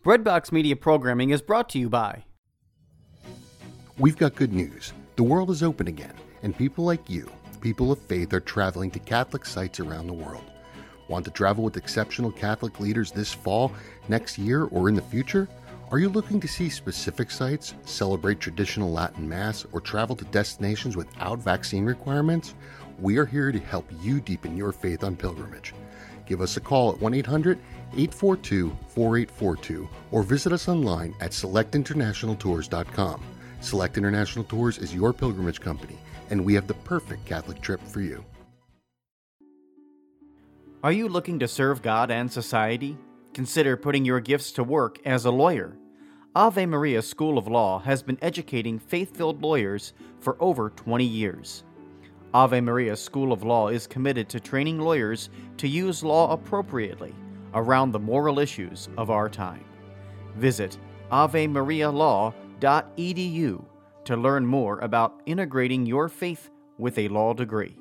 Breadbox Media programming is brought to you by... We've got good news. The world is open again, and people like you, people of faith, are traveling to Catholic sites around the world. Want to travel with exceptional Catholic leaders this fall, next year, or in the future? Are you looking to see specific sites, celebrate traditional Latin Mass, or travel to destinations without vaccine requirements? We are here to help you deepen your faith on pilgrimage. Give us a call at 1-800-842-4842 or visit us online at selectinternationaltours.com. Select International Tours is your pilgrimage company, and we have the perfect Catholic trip for you. Are you looking to serve God and society? Consider putting your gifts to work as a lawyer. Ave Maria School of Law has been educating faith-filled lawyers for over 20 years. Ave Maria School of Law is committed to training lawyers to use law appropriately around the moral issues of our time. Visit avemarialaw.edu to learn more about integrating your faith with a law degree.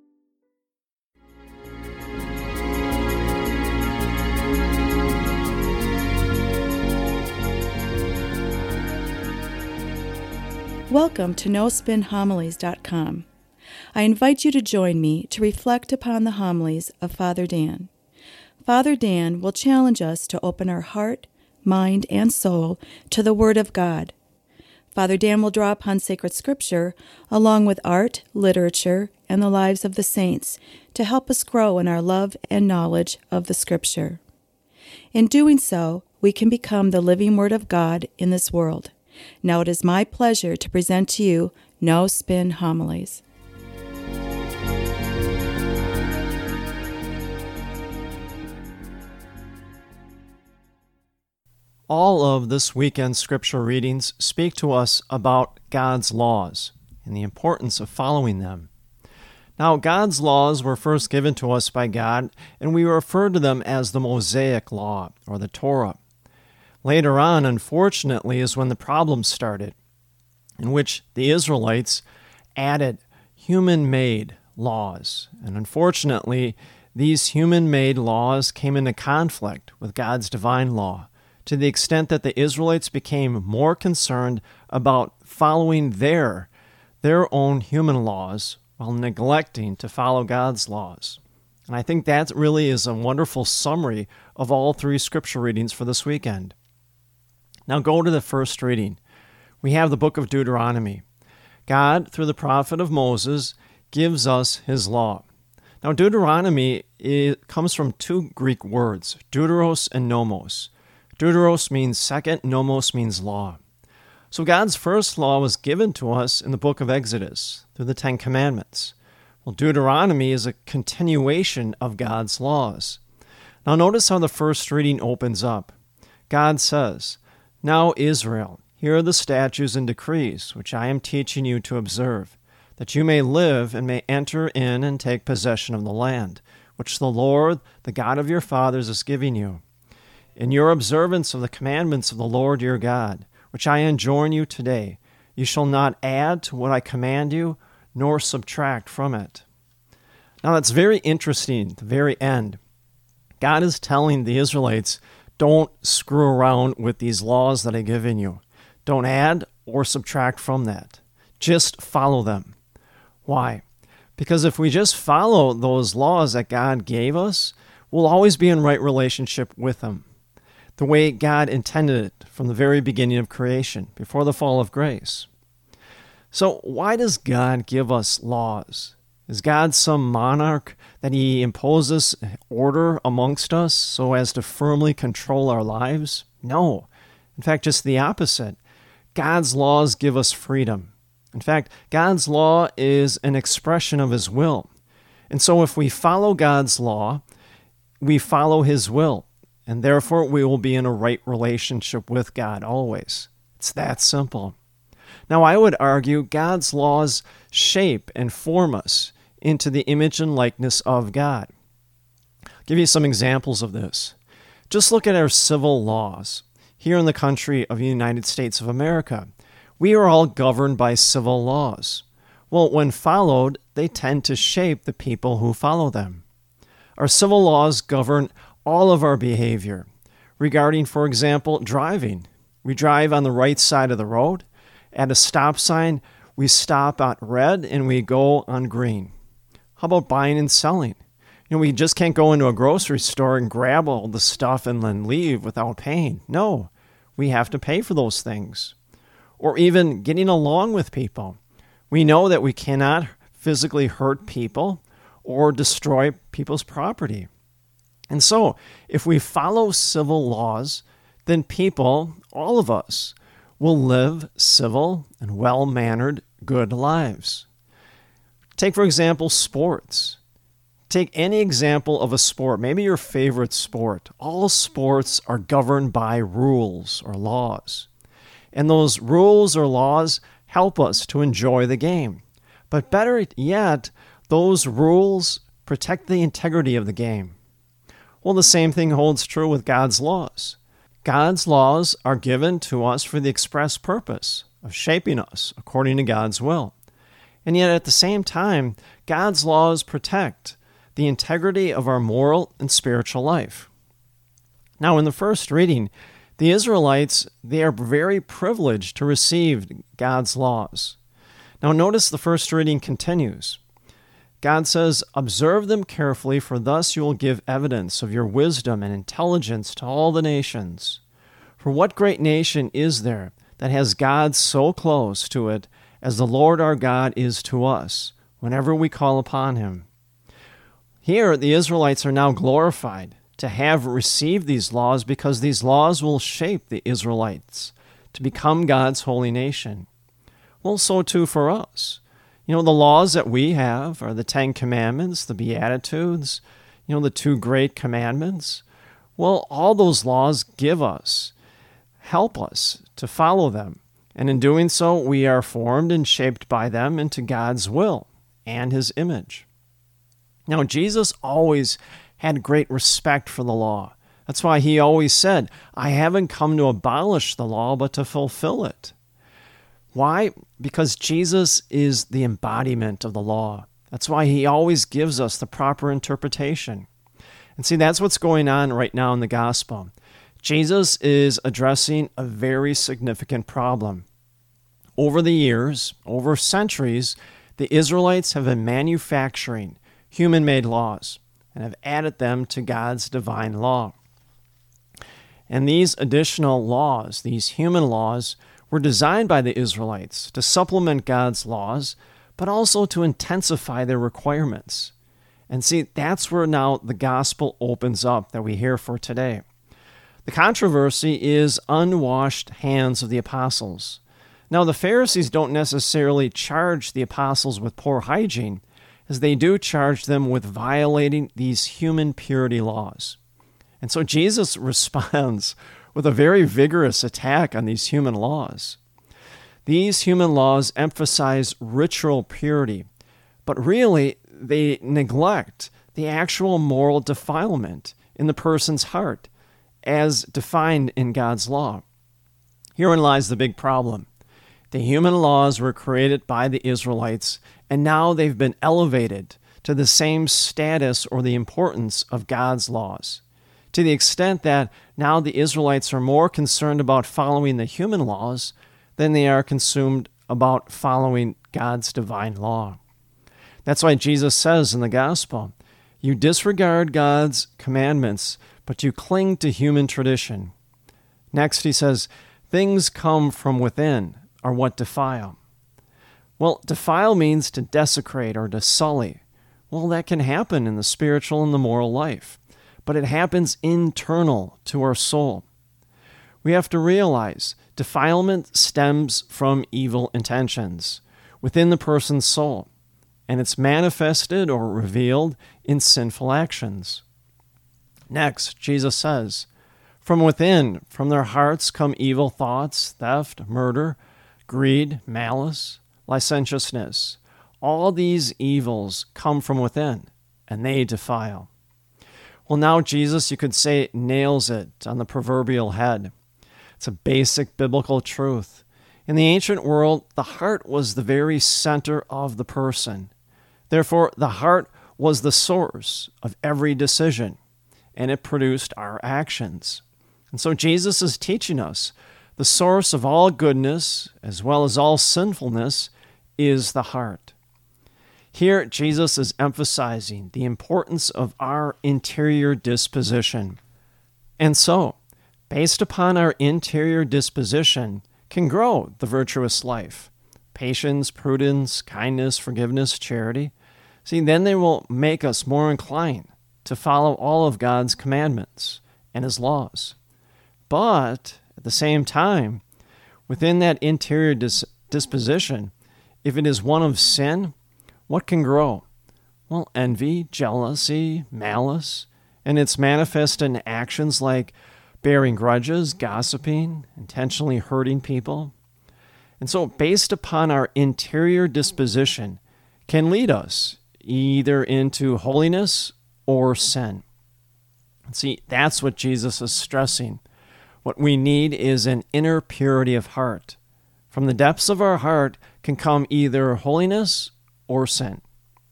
Welcome to NoSpinHomilies.com. I invite you to join me to reflect upon the homilies of Father Dan. Father Dan will challenge us to open our heart, mind, and soul to the Word of God. Father Dan will draw upon sacred scripture along with art, literature, and the lives of the saints to help us grow in our love and knowledge of the scripture. In doing so, we can become the living Word of God in this world. Now it is my pleasure to present to you No Spin Homilies. All of this weekend's scripture readings speak to us about God's laws and the importance of following them. Now, God's laws were first given to us by God, and we refer to them as the Mosaic Law, or the Torah. Later on, unfortunately, is when the problem started, in which the Israelites added human-made laws. And unfortunately, these human-made laws came into conflict with God's divine law, to the extent that the Israelites became more concerned about following their own human laws while neglecting to follow God's laws. And I think that really is a wonderful summary of all three scripture readings for this weekend. Now go to the first reading. We have the book of Deuteronomy. God, through the prophet of Moses, gives us his law. Now Deuteronomy comes from two Greek words, deuteros and nomos. Deuteros means second, nomos means law. So God's first law was given to us in the book of Exodus through the Ten Commandments. Well, Deuteronomy is a continuation of God's laws. Now notice how the first reading opens up. God says, "Now Israel, here are the statutes and decrees which I am teaching you to observe, that you may live and may enter in and take possession of the land, which the Lord, the God of your fathers, is giving you. In your observance of the commandments of the Lord your God, which I enjoin you today, you shall not add to what I command you, nor subtract from it." Now that's very interesting, the very end. God is telling the Israelites, don't screw around with these laws that I've given you. Don't add or subtract from that. Just follow them. Why? Because if we just follow those laws that God gave us, we'll always be in right relationship with Him, the way God intended it from the very beginning of creation, before the fall of grace. So why does God give us laws? Is God some monarch that He imposes order amongst us so as to firmly control our lives? No. In fact, just the opposite. God's laws give us freedom. In fact, God's law is an expression of His will. And so if we follow God's law, we follow His will. And therefore, we will be in a right relationship with God always. It's that simple. Now, I would argue God's laws shape and form us into the image and likeness of God. I'll give you some examples of this. Just look at our civil laws. Here in the country of the United States of America, we are all governed by civil laws. Well, when followed, they tend to shape the people who follow them. Our civil laws govern all of our behavior, regarding, for example, driving. We drive on the right side of the road. At a stop sign, we stop at red and we go on green. How about buying and selling? We just can't go into a grocery store and grab all the stuff and then leave without paying. No, we have to pay for those things. Or even getting along with people. We know that we cannot physically hurt people or destroy people's property. And so, if we follow civil laws, then people, all of us, will live civil and well-mannered, good lives. Take, for example, sports. Take any example of a sport, maybe your favorite sport. All sports are governed by rules or laws. And those rules or laws help us to enjoy the game. But better yet, those rules protect the integrity of the game. Well, the same thing holds true with God's laws. God's laws are given to us for the express purpose of shaping us according to God's will. And yet at the same time, God's laws protect the integrity of our moral and spiritual life. Now, in the first reading, the Israelites, they are very privileged to receive God's laws. Now, notice the first reading continues. God says, "Observe them carefully, for thus you will give evidence of your wisdom and intelligence to all the nations. For what great nation is there that has God so close to it as the Lord our God is to us, whenever we call upon him?" Here, the Israelites are now glorified to have received these laws because these laws will shape the Israelites to become God's holy nation. Well, so too for us. The laws that we have are the 10 Commandments, the Beatitudes, the 2 great commandments. Well, all those laws help us to follow them. And in doing so, we are formed and shaped by them into God's will and his image. Now, Jesus always had great respect for the law. That's why he always said, "I haven't come to abolish the law, but to fulfill it." Why? Because Jesus is the embodiment of the law. That's why he always gives us the proper interpretation. And see, that's what's going on right now in the gospel. Jesus is addressing a very significant problem. Over the years, over centuries, the Israelites have been manufacturing human-made laws and have added them to God's divine law. And these additional laws, these human laws, were designed by the Israelites to supplement God's laws, but also to intensify their requirements. And see, that's where now the gospel opens up that we hear for today. The controversy is unwashed hands of the apostles. Now, the Pharisees don't necessarily charge the apostles with poor hygiene, as they do charge them with violating these human purity laws. And so Jesus responds with a very vigorous attack on these human laws. These human laws emphasize ritual purity, but really they neglect the actual moral defilement in the person's heart as defined in God's law. Herein lies the big problem. The human laws were created by the Israelites, and now they've been elevated to the same status or the importance of God's laws, to the extent that now the Israelites are more concerned about following the human laws than they are consumed about following God's divine law. That's why Jesus says in the gospel, "You disregard God's commandments, but you cling to human tradition." Next, he says, "Things come from within are what defile." Well, defile means to desecrate or to sully. Well, that can happen in the spiritual and the moral life, but it happens internal to our soul. We have to realize defilement stems from evil intentions within the person's soul, and it's manifested or revealed in sinful actions. Next, Jesus says, "From within, from their hearts come evil thoughts, theft, murder, greed, malice, licentiousness. All these evils come from within, and they defile." Well, now Jesus, you could say, nails it on the proverbial head. It's a basic biblical truth. In the ancient world, the heart was the very center of the person. Therefore, the heart was the source of every decision, and it produced our actions. And so Jesus is teaching us the source of all goodness, as well as all sinfulness, is the heart. Here, Jesus is emphasizing the importance of our interior disposition. And so, based upon our interior disposition, can grow the virtuous life. Patience, prudence, kindness, forgiveness, charity. See, then they will make us more inclined to follow all of God's commandments and His laws. But at the same time, within that interior disposition, if it is one of sin, what can grow? Well, envy, jealousy, malice, and it's manifest in actions like bearing grudges, gossiping, intentionally hurting people. And so, based upon our interior disposition, can lead us either into holiness or sin. See, that's what Jesus is stressing. What we need is an inner purity of heart. From the depths of our heart can come either holiness or sin.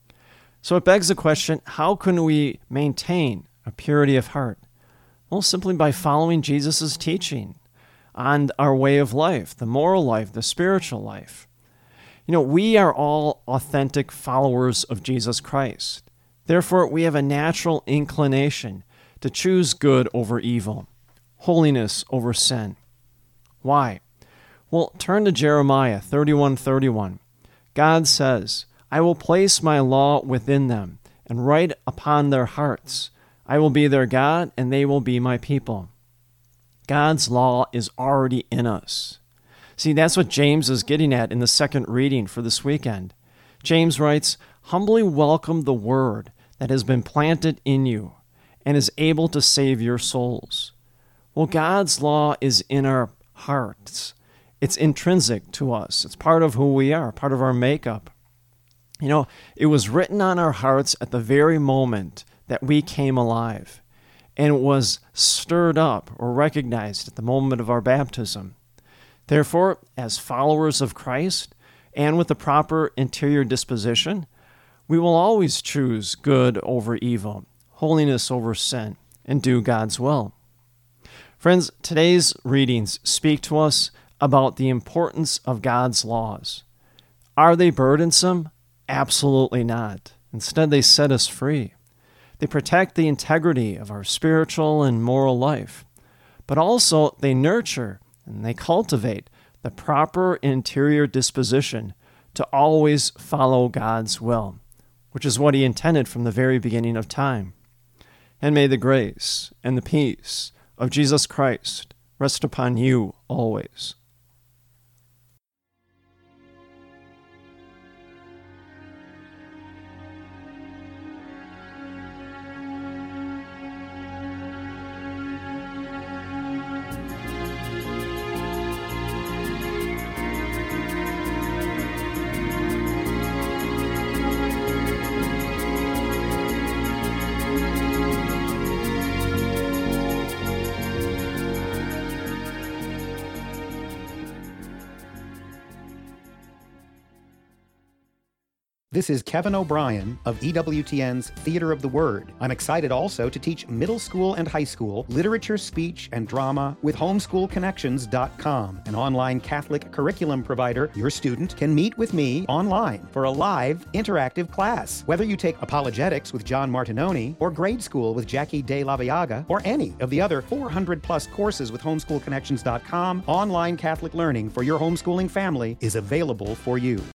So it begs the question, how can we maintain a purity of heart? Well, simply by following Jesus' teaching on our way of life, the moral life, the spiritual life. We are all authentic followers of Jesus Christ. Therefore, we have a natural inclination to choose good over evil, holiness over sin. Why? Well, turn to Jeremiah 31:31. God says, I will place my law within them and write upon their hearts. I will be their God, and they will be my people. God's law is already in us. See, that's what James is getting at in the second reading for this weekend. James writes, humbly welcome the word that has been planted in you and is able to save your souls. Well, God's law is in our hearts. It's intrinsic to us. It's part of who we are, part of our makeup. It was written on our hearts at the very moment that we came alive, and it was stirred up or recognized at the moment of our baptism. Therefore, as followers of Christ, and with the proper interior disposition, we will always choose good over evil, holiness over sin, and do God's will. Friends, today's readings speak to us about the importance of God's laws. Are they burdensome? Absolutely not. Instead, they set us free. They protect the integrity of our spiritual and moral life, but also they nurture and they cultivate the proper interior disposition to always follow God's will, which is what He intended from the very beginning of time. And may the grace and the peace of Jesus Christ rest upon you always. This is Kevin O'Brien of EWTN's Theater of the Word. I'm excited also to teach middle school and high school literature, speech, and drama with homeschoolconnections.com, an online Catholic curriculum provider. Your student can meet with me online for a live, interactive class. Whether you take apologetics with John Martinoni, or grade school with Jackie De La Viaga, or any of the other 400-plus courses with homeschoolconnections.com, online Catholic learning for your homeschooling family is available for you.